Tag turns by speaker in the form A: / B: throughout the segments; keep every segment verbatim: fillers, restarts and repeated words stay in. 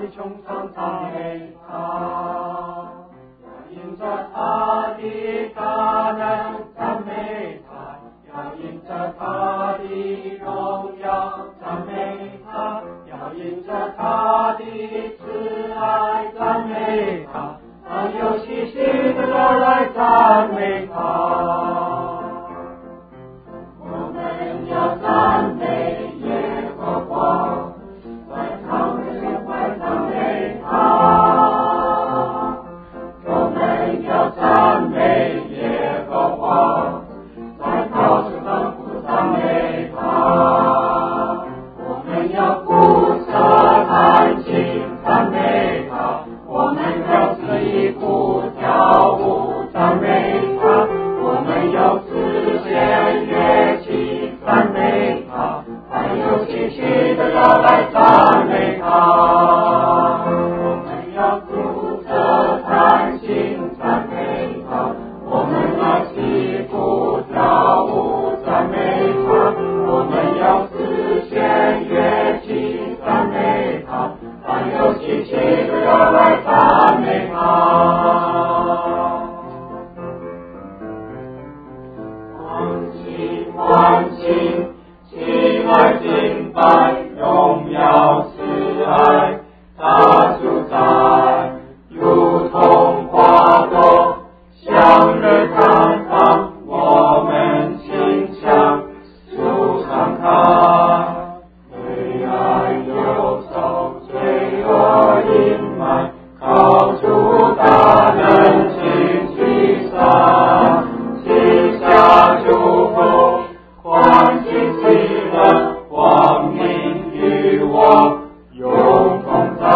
A: 穹苍赞美他，要因着他的大能赞美他，要因着他的荣耀赞美他，要因着他的慈爱赞美他，还有细细的要来赞美他。我们要赞美耶和华，在他的胸怀赞美他。我们要赞美耶和华，在高处上不赞美他。我们要鼓瑟弹琴赞美他，我们要自己鼓跳舞赞美他，我们要自弦乐器赞美他，还有细细的要来赞美他。我们要鼓瑟弹琴赞美他，我们要起鼓跳舞赞美他，我们要自弦乐器赞美他，还有细细的要来赞美他。欢喜欢喜，起来敬拜，荣耀慈爱，他主宰，如同花朵向日绽放，我们心向树上开。黑暗忧愁，罪恶阴霾，靠主大能尽驱散，赐下祝福，欢喜喜乐，光明与我永同在。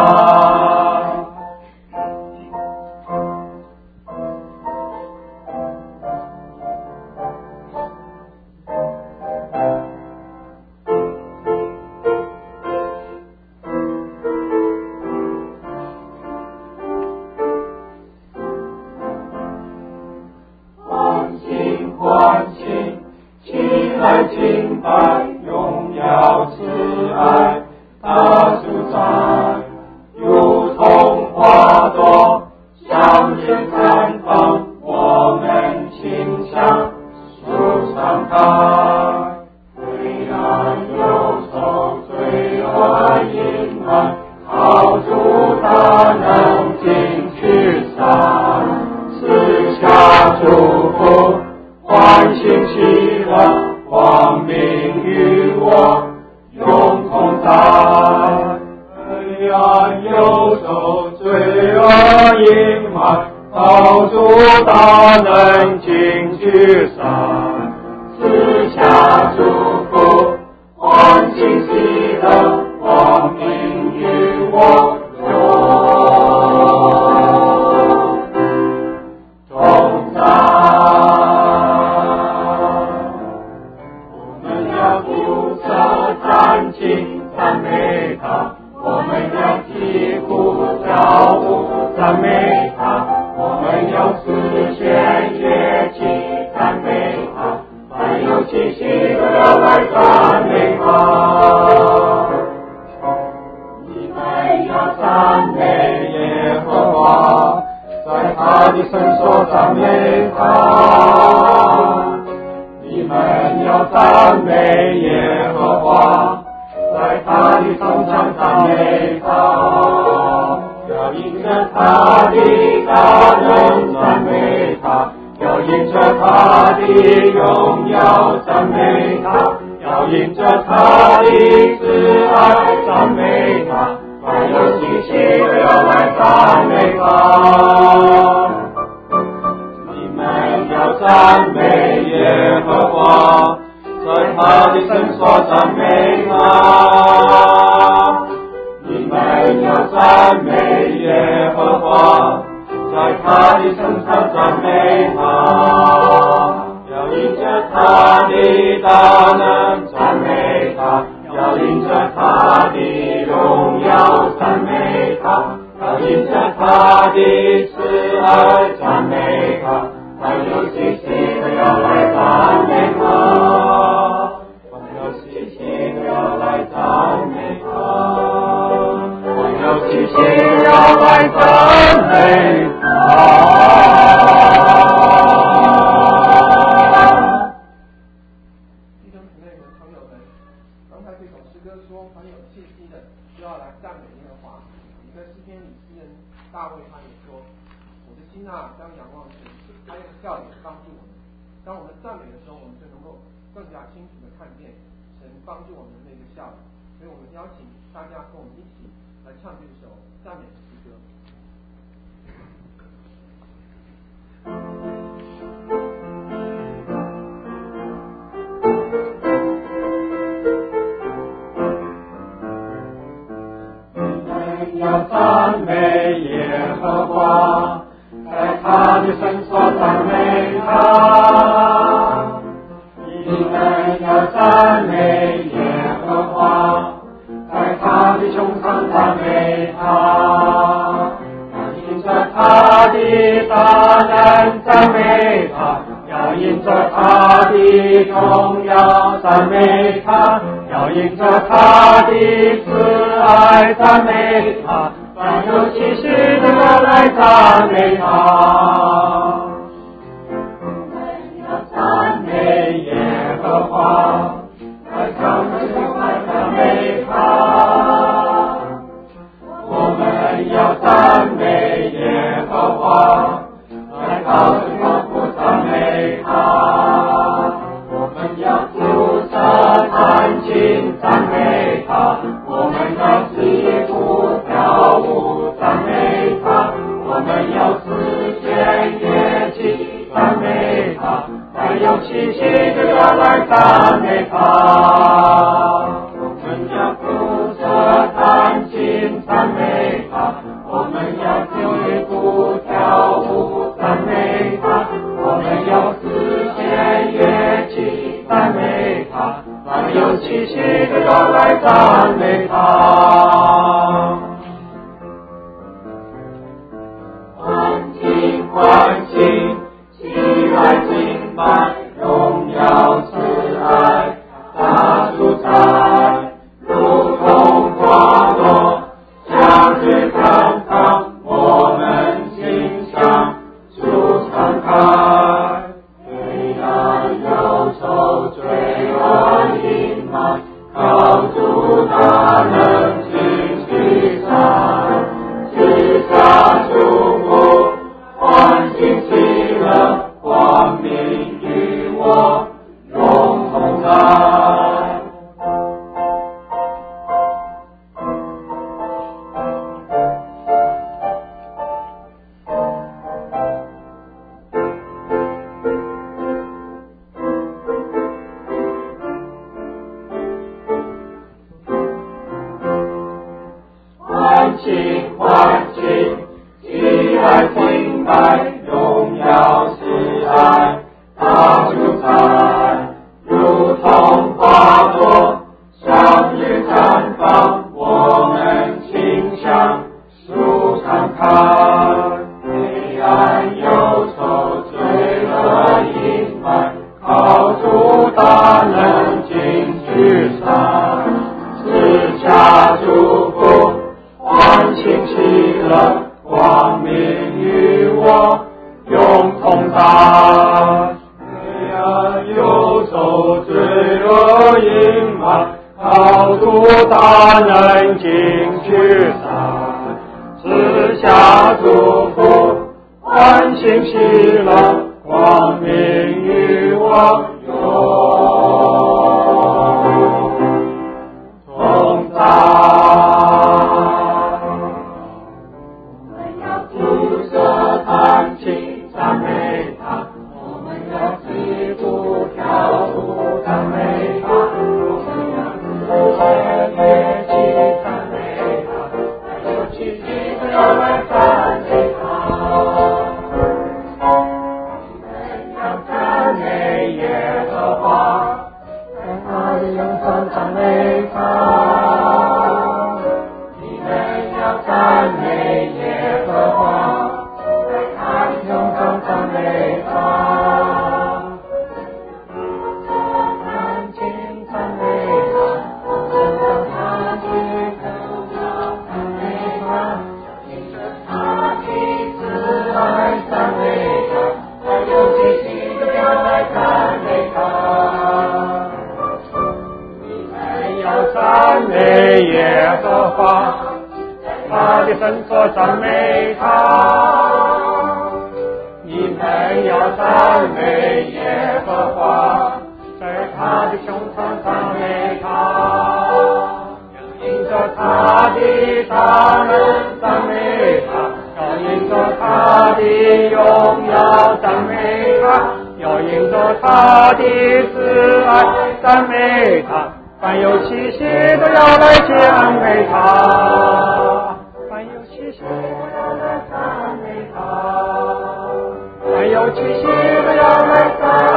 A: 欢庆欢庆，起来敬拜，荣耀慈爱，他主宰，如同花朵向日绽放，我们倾向树上开。黑暗忧愁，罪恶阴霾，靠主大能尽驱散，赐下祝福，欢欣喜乐，光明与我永同在。黑暗忧愁，罪恶阴霾，靠主大能尽驱散，赐下祝福，欢欣喜乐，光明与我永同在。我们要鼓瑟弹琴赞美他，我们要击鼓跳舞赞美他，我们要自弦乐器赞美他，还有细细的要来赞美他。你们要赞美耶和华，在他的圣所赞美他。你们要赞美耶和华，在他的圣上赞美他。要因着他的大能赞美他，要因着他的荣耀赞美他，要因着他的慈爱赞美他，还有细细的要来赞美他。你们要赞美耶和华，在他的圣所赞美他。你们要赞美耶和华，在他的圣上赞美他。要因着他的大能赞美他，要因着他的荣耀赞美他，要因着他的慈爱赞美他，还有细细的要来赞美他，还有细细的要来赞美他，还有细细美他。
B: 弟兄姊妹们、朋友们，刚才这首诗歌说，凡有气息的，就要来赞美耶和华。你在诗篇里，诗人大卫他也说：“我的心啊，当仰望神，他用笑脸帮助我们。”当我们赞美的时候，我们就能够更加清楚的看见神帮助我们的那个笑脸。所以我们邀请大家跟我们一起来唱这首赞美的诗歌。
A: 要赞美耶和华，在他的圣所赞美他。你们要赞美耶和华，在他的穹苍赞美他。要因着他的大能赞美他，要因着他的荣耀赞美他，要因着他的慈爱赞美他，凡有气息的来赞美他。我们要赞美耶和华，在上面赞美他。我们要赞美耶和华，在高处赞美他。我们要祝贺弹琴赞美他，我们要击鼓跳舞赞美他，我们要四弦乐器赞美他，还有气息的人来赞美他。我们要祝贺弹琴赞美他，我们要击鼓跳舞赞美他，我们要四弦乐器赞美他，凡有气息的人来赞美他。欢庆欢庆，起来敬拜，荣耀慈爱，大主宰，如同花朵，向日绽放，我们心上树常开。黑暗忧愁罪恶阴霾，靠主大能进去散，赐下祝福，欢欣喜乐，光明与我永同在。欢庆欢庆，起来敬拜，荣耀慈爱，大主宰，如同花朵，向日绽放，我们倾向树常开。黑暗忧愁罪恶阴霾，靠主大能进去散，赐下祝福，欢庆喜乐，光明与我永同在。黑暗忧愁罪恶阴霾，靠主大能进去散，赐下祝福，欢庆喜乐，光明与我永同在。我们要祝贺弹琴赞美他，我们要击鼓跳舞赞美他，我们要四弦乐器赞美他，还有气息的人来赞美他。我们要赞美耶赞美耶和华，他的圣所赞美他。你们要赞美耶和华，在他的胸膛赞美他。要因着他的大能赞美他，要因着他的荣耀赞美他，要因着他的慈爱赞美他。凡有气息都要来赞美他，凡有气息都要来赞美他，凡有气息都要来赞美他。